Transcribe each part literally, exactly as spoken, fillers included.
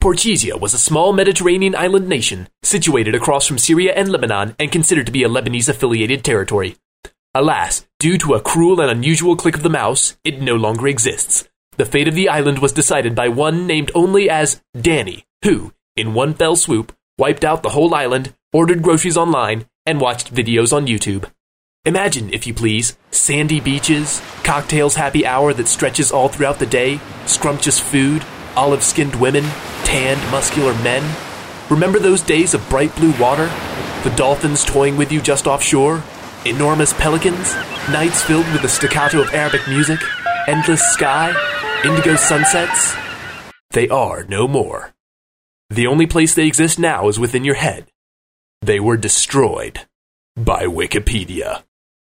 Porchesia was a small Mediterranean island nation situated across from Syria and Lebanon and considered to be a Lebanese-affiliated territory. Alas, due to a cruel and unusual click of the mouse, it no longer exists. The fate of the island was decided by one named only as Danny, who, in one fell swoop, wiped out the whole island, ordered groceries online, and watched videos on YouTube. Imagine, if you please, sandy beaches, cocktails happy hour that stretches all throughout the day, scrumptious food, olive-skinned women, tanned, muscular men. Remember those days of bright blue water? The dolphins toying with you just offshore? Enormous pelicans? Nights filled with the staccato of Arabic music? Endless sky? Indigo sunsets? They are no more. The only place they exist now is within your head. They were destroyed by Wikipedia.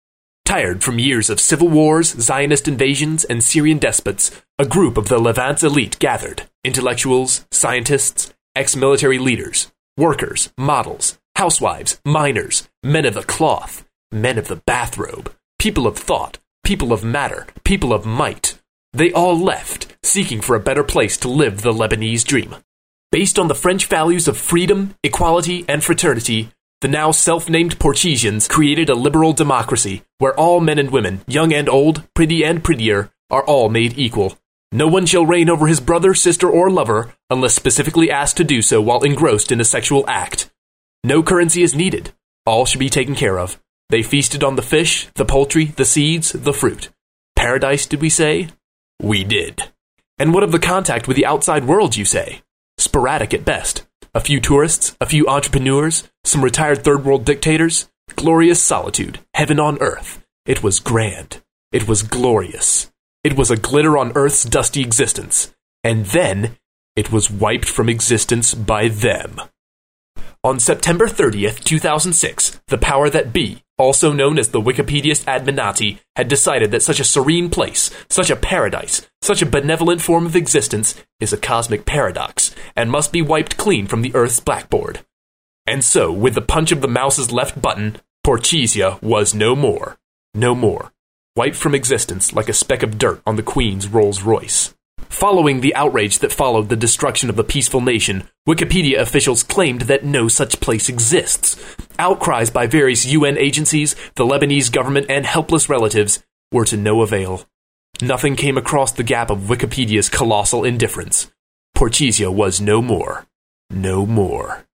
Tired from years of civil wars, Zionist invasions, and Syrian despots, a group of the Levant's elite gathered. Intellectuals, scientists, ex-military leaders, workers, models, housewives, miners, men of the cloth, men of the bathrobe, people of thought, people of matter, people of might. They all left, seeking for a better place to live the Lebanese dream. Based on the French values of freedom, equality, and fraternity, the now self-named Porchesians created a liberal democracy where all men and women, young and old, pretty and prettier, are all made equal. No one shall reign over his brother, sister, or lover unless specifically asked to do so while engrossed in a sexual act. No currency is needed. All should be taken care of. They feasted on the fish, the poultry, the seeds, the fruit. Paradise, did we say? We did. And what of the contact with the outside world, you say? Sporadic at best. A few tourists, a few entrepreneurs, some retired third-world dictators. Glorious solitude, heaven on earth. It was grand. It was glorious. It was a glitter on Earth's dusty existence. And then, it was wiped from existence by them. On September thirtieth, two thousand six, the power that be, also known as the Wikipedia's Adminati, had decided that such a serene place, such a paradise, such a benevolent form of existence is a cosmic paradox, and must be wiped clean from the Earth's blackboard. And so, with the punch of the mouse's left button, Porchesia was no more. No more. Wiped from existence like a speck of dirt on the Queen's Rolls Royce. Following the outrage that followed the destruction of the peaceful nation, Wikipedia officials claimed that no such place exists. Outcries by various U N agencies, the Lebanese government, and helpless relatives were to no avail. Nothing came across the gap of Wikipedia's colossal indifference. Porchesia was no more. No more.